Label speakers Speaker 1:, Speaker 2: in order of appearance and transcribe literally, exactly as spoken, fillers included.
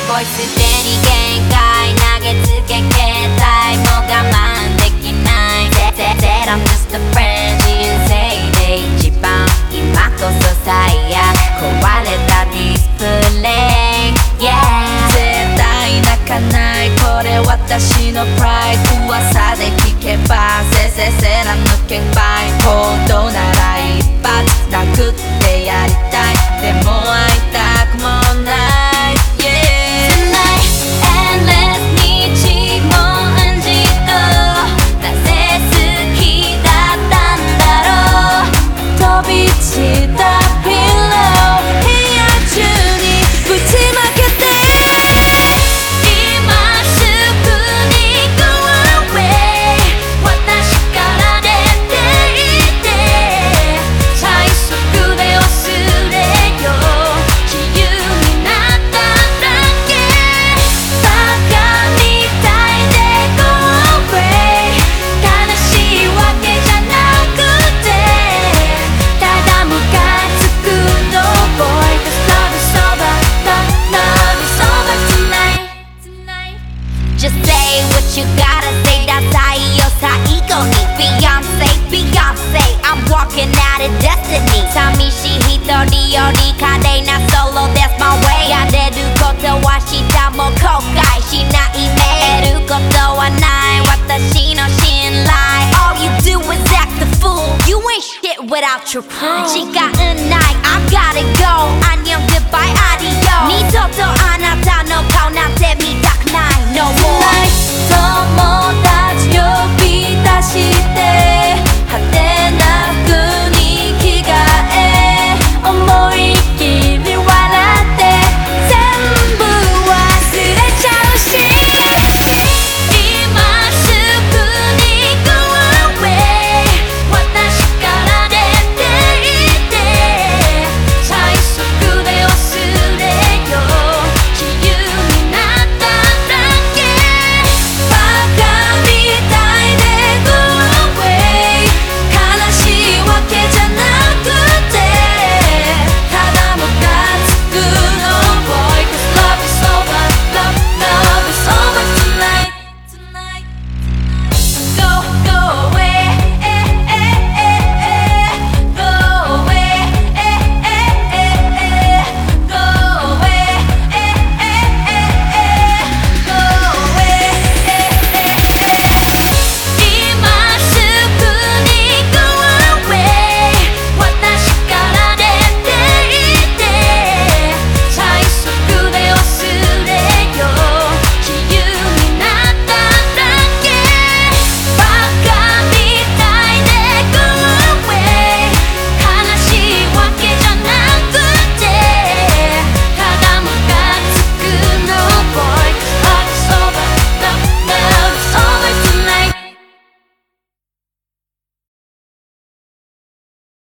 Speaker 1: 恋すでに限界投げつけ携帯もう我慢できない Said I'm just a friend 人生で一番今こそ最悪壊れたディスプレイ、yeah、 絶対泣かないこれ私のプライド噂で聞けばせせせら抜けばい本当なら一発殴ってやりたいでも会いたくもないYou gotta say ダサいよ最後に Beyonce, Beyonce I'm walking out of destiny 寂しい一人より華麗なソロ That's my way やれることはしたも後悔しないね得ることはない私の信頼 All you do is act the fool You ain't shit without your proof 時間ない I gotta go 안녕 goodbye adios 二度とあ